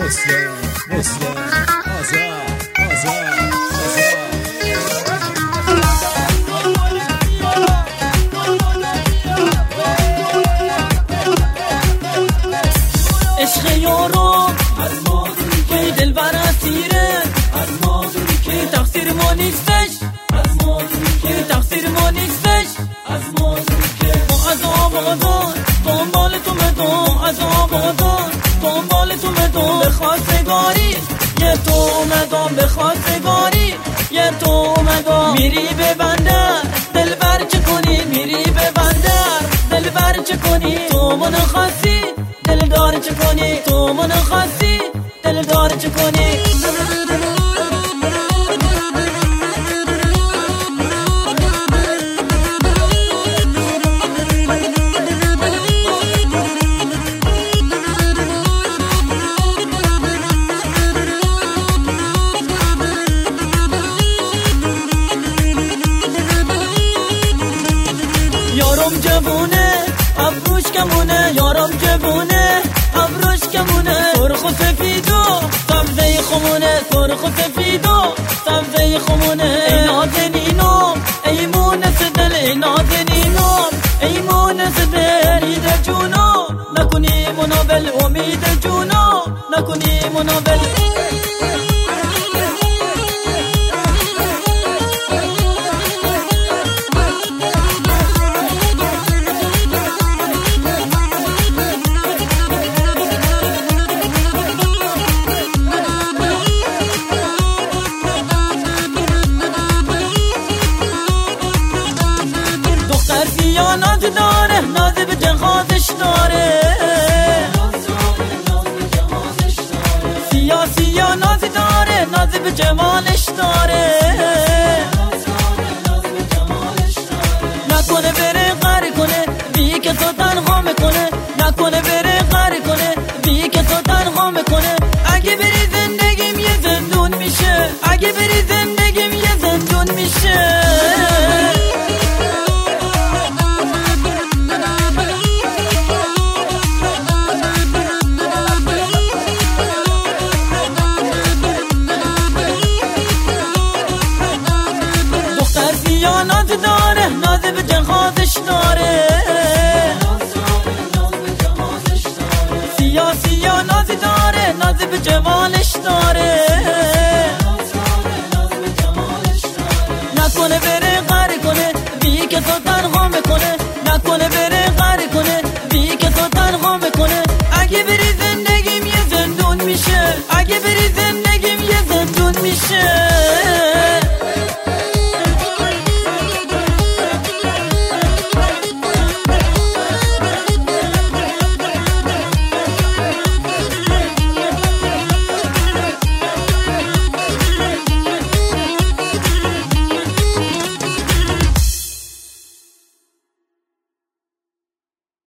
مسلم آزاد عشق یارو که دل بر اسیره که تقصیر ما نیستش که تقصیر ما نیستش ما از آبادان دنبال تو مدام از آبادان دنبال تو مدام به خواستگاری یه تو اومدم به خواستگاری یه تو اومدم میری به بندر دل بر چه کنی میری به بندر دل بر چه کنی تو منو خواستی دل دار چه کنی تو منو خواستی دل دار چه کنی یارم جوونه ابروش کمونه یارم جوونه ابروش کمونه سرخ و سفیدو سبزه خمونه سرخ و سفیدو سبزه خمونه ای نازنینم ای مونس دل ای نازنینم ای مونس دل امید جونو نکنی منابل امید جونو نکنی منابل ناز داره ناز به جهازش داره سیاسی ناز داره ناز به جمالش داره نکنه بره غر کنه بی که تو تنها میکنه نکنه بره غر کنه بی که تو تنها میکنه اگه بری زندگیم یه زندون میشه اگه بری زندگیم یه زندون میشه ناز داره ناز به جهازش داره سیاسی ناز داره ناز به جمالش داره